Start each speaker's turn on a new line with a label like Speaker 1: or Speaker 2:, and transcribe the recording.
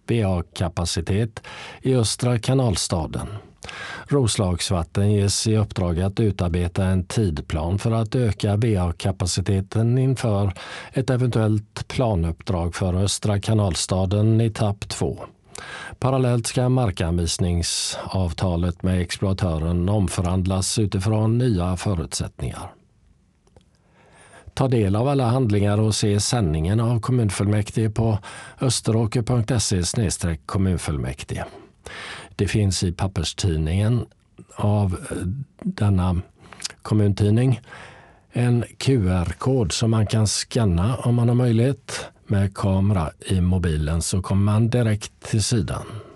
Speaker 1: VA-kapacitet i Östra kanalstaden. Roslagsvatten ges i uppdrag att utarbeta en tidplan för att öka VA-kapaciteten inför ett eventuellt planuppdrag för Östra kanalstaden i etapp 2. Parallellt ska markanvisningsavtalet med exploatören omförhandlas utifrån nya förutsättningar. Ta del av alla handlingar och se sändningen av kommunfullmäktige på österåker.se/kommunfullmäktige. Det finns i papperstidningen av denna kommuntidning en QR-kod som man kan scanna om man har möjlighet. Med kamera i mobilen så kommer man direkt till sidan.